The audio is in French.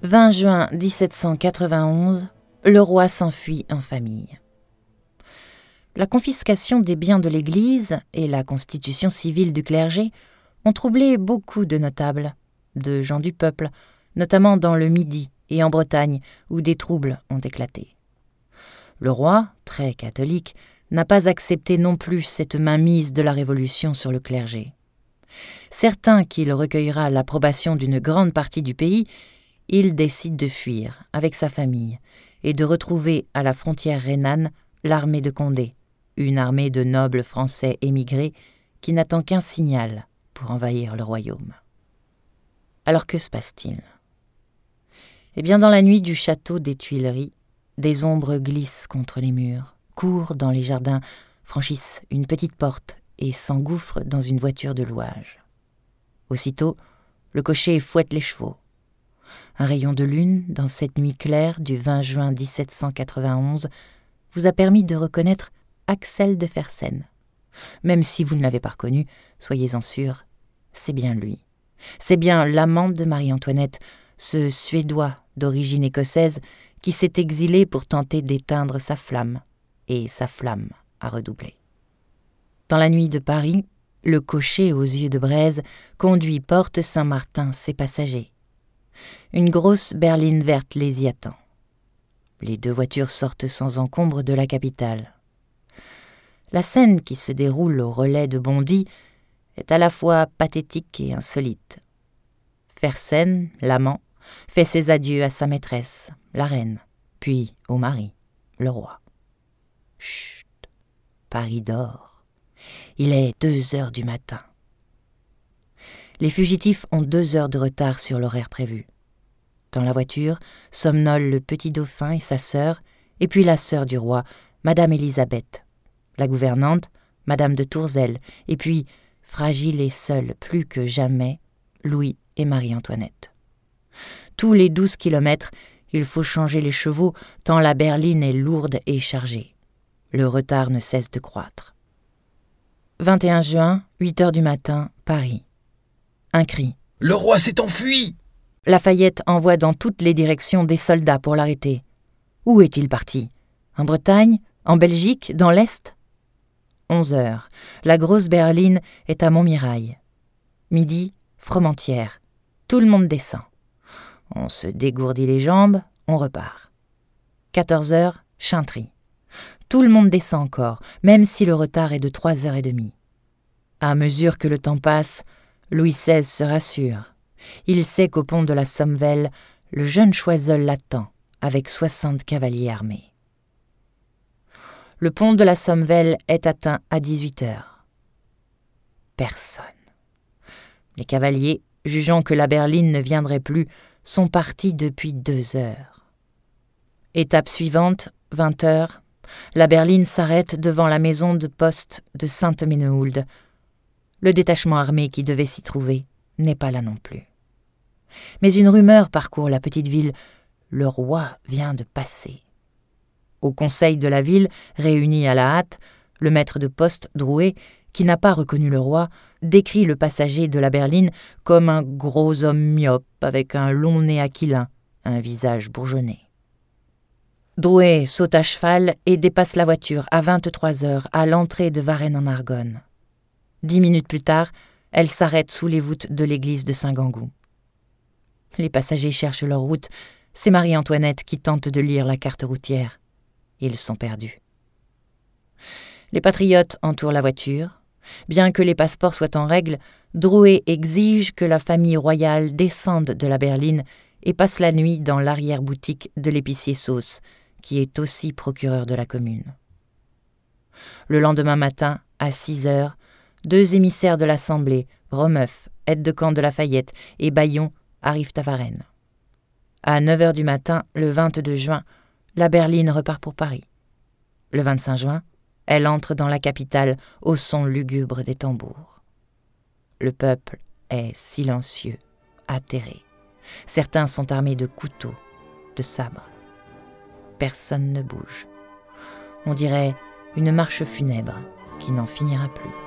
20 juin 1791, le roi s'enfuit en famille. La confiscation des biens de l'Église et la constitution civile du clergé ont troublé beaucoup de notables, de gens du peuple, notamment dans le Midi et en Bretagne, où des troubles ont éclaté. Le roi, très catholique, n'a pas accepté non plus cette mainmise de la Révolution sur le clergé. Certain qu'il recueillera l'approbation d'une grande partie du pays, il décide de fuir avec sa famille et de retrouver à la frontière rhénane l'armée de Condé, une armée de nobles français émigrés qui n'attend qu'un signal pour envahir le royaume. Alors que se passe-t-il ? Eh bien, dans la nuit du château des Tuileries, des ombres glissent contre les murs, courent dans les jardins, franchissent une petite porte et s'engouffrent dans une voiture de louage. Aussitôt, le cocher fouette les chevaux. Un rayon de lune, dans cette nuit claire du 20 juin 1791, vous a permis de reconnaître Axel de Fersen. Même si vous ne l'avez pas reconnu, soyez-en sûrs, c'est bien lui. C'est bien l'amant de Marie-Antoinette, ce Suédois d'origine écossaise qui s'est exilé pour tenter d'éteindre sa flamme, et sa flamme a redoublé. Dans la nuit de Paris, le cocher aux yeux de braise conduit porte Saint-Martin ses passagers. Une grosse berline verte les y attend. Les deux voitures sortent sans encombre de la capitale. La scène qui se déroule au relais de Bondy est à la fois pathétique et insolite. Fersen, l'amant, fait ses adieux à sa maîtresse, la reine, puis au mari, le roi. Chut, Paris dort. Il est 2 heures du matin. Les fugitifs ont 2 heures de retard sur l'horaire prévu. Dans la voiture, somnolent le petit dauphin et sa sœur, et puis la sœur du roi, Madame Élisabeth, la gouvernante, Madame de Tourzel, et puis, fragile et seule plus que jamais, Louis et Marie-Antoinette. Tous les 12 kilomètres, il faut changer les chevaux, tant la berline est lourde et chargée. Le retard ne cesse de croître. 21 juin, 8 heures du matin, Paris. Un cri. « Le roi s'est enfui !» Lafayette envoie dans toutes les directions des soldats pour l'arrêter. Où est-il parti ? En Bretagne ? En Belgique ? Dans l'Est ? 11 heures. La grosse berline est à Montmirail. Midi, Fromentieres. Tout le monde descend. On se dégourdit les jambes, on repart. 14 heures, Chintry. Tout le monde descend encore, même si le retard est de 3h30. À mesure que le temps passe, Louis XVI se rassure. Il sait qu'au pont de la Sommevelle, le jeune Choiseul l'attend, avec 60 cavaliers armés. Le pont de la Sommevelle est atteint à 18h. Personne. Les cavaliers, jugeant que la berline ne viendrait plus, sont partis depuis 2 heures. Étape suivante, 20h, la berline s'arrête devant la maison de poste de Sainte-Menehould. Le détachement armé qui devait s'y trouver n'est pas là non plus. Mais une rumeur parcourt la petite ville. Le roi vient de passer. Au conseil de la ville, réuni à la hâte, le maître de poste, Drouet, qui n'a pas reconnu le roi, décrit le passager de la berline comme un gros homme myope avec un long nez aquilin, un visage bourgeonné. Drouet saute à cheval et dépasse la voiture à 23h à l'entrée de Varennes-en-Argonne. 10 minutes plus tard, elle s'arrête sous les voûtes de l'église de Saint-Gangou. Les passagers cherchent leur route. C'est Marie-Antoinette qui tente de lire la carte routière. Ils sont perdus. Les patriotes entourent la voiture. Bien que les passeports soient en règle, Drouet exige que la famille royale descende de la berline et passe la nuit dans l'arrière-boutique de l'épicier Sauce, qui est aussi procureur de la commune. Le lendemain matin, à 6h, 2 émissaires de l'Assemblée, Romeuf, aide-de-camp de Lafayette, et Bayon, arrivent à Varennes. À 9h du matin, le 22 juin, la berline repart pour Paris. Le 25 juin, elle entre dans la capitale au son lugubre des tambours. Le peuple est silencieux, atterré. Certains sont armés de couteaux, de sabres. Personne ne bouge. On dirait une marche funèbre qui n'en finira plus.